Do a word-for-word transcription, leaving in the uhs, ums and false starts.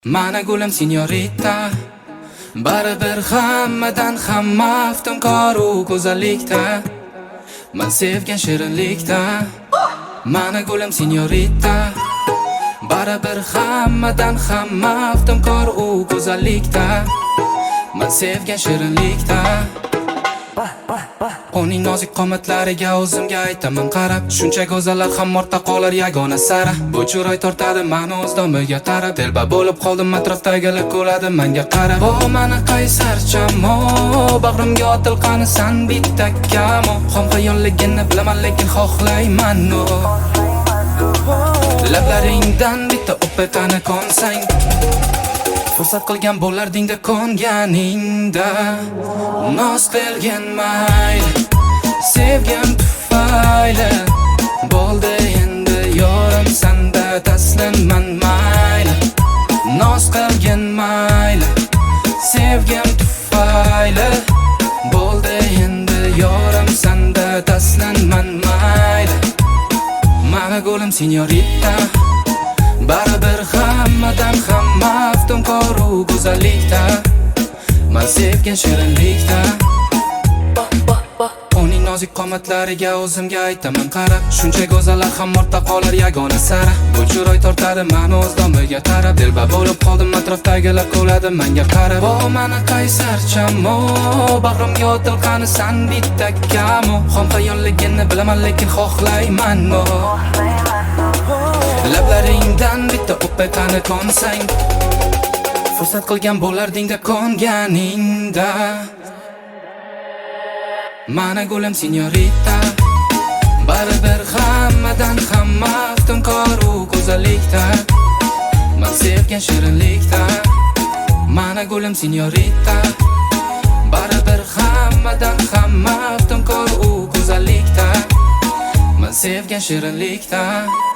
Mana gulim signorita, baribir hammadan ham maftunkor u go'zallikda, men sevgan shirinlikda. Mana gulim signorita, baribir hammadan ham maftunkor u go'zallikda, men sevgan shirinlikda. Uning nozik qomatlariga o'zimga aytaman qarab, shuncha go'zallar ham ortda qolar yagona sara. Bu chiroy tortadi meni o'z domiga tarab, telba bo'lib qoldim atrofdagilar kuladi menga qarab. O meni qaysarchamo, bag'rimga otilqanisan bitta kamo. Xom xayolligini bilaman lekin xohlayman o. Lablaringdan bitta o'petani konsang, fursat qilgan bo'lardingda konganingda. Noz qilgan mayli, sevgim tufayli, bo'ldi endi yorim sanda taslinman mayli. Noz qilgan mayli, sevgim tufayli, bo'ldi endi yorim sanda taslinman mayli. Mana gulim signorita, baribir hammadan ham maftunkor u go'zallikda, men sevgan shirinlikda. Uning nozik qomatlariga o'zimga aytaman qarab, shuncha go'zallar ham ortda qolar yagona sara. Bu chiroy tortadi meni o'z domiga tarab, telba bo'lib qoldim atrofdagilar kuladi menga qarab. O meni qaysarchamo, bag'rimga otilqanisan bitta kamo. Xom xayolligini bilaman lekin xohlayman o. Lablaringdan bitta o'petani konsang, fursat qilgan bo'lardingda konganingda. Mana gulim signorita, baribir hammadan ham maftunkor u go'zallikda, men sevgan shirinlikda. Mana gulim signorita, baribir hammadan ham maftunkor u go'zallikda, men sevgan shirinlikda.